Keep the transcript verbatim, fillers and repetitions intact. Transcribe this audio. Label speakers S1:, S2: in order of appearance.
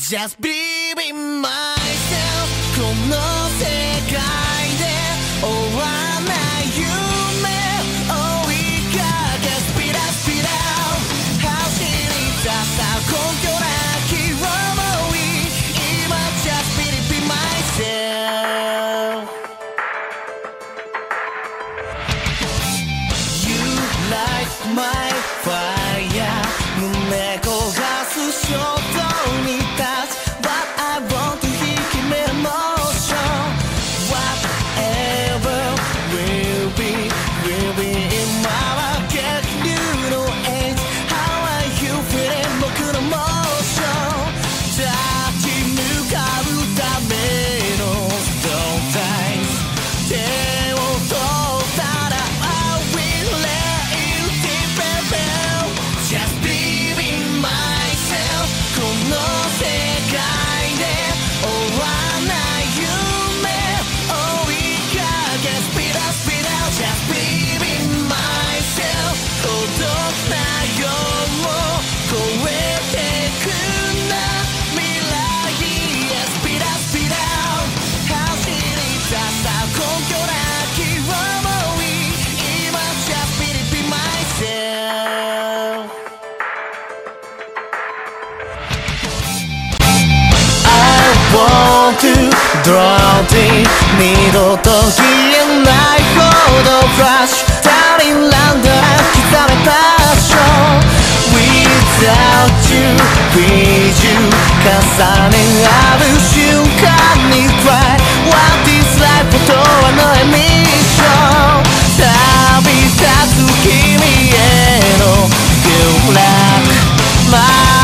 S1: Just believe in myself この世界で終わらない夢追いかけ Speed up, speed up 走り出した根拠なき想い今 Just believe in myself You light my fire 胸焦がす衝動に立つ But I want to heal me emotion Whatever will be will be in my get you know age How are you feeling 僕のモーション立ち向かうための Don't die 手を取ったら I will let you deep in Just believe in myself この世界で終わらない夢追いかけ Speed up, speed up Just believe in myself 孤独な夜を越えてくんだ未来へ Speed up, speed up 走り出した根拠なき想い今 Just believe in myself I want to draw deep 二度と消えないほど Flash Turning round the 刻めパッション Without you, with you 重ね合う瞬間に Cry What is life とはのミッション旅立つ君への Good luck My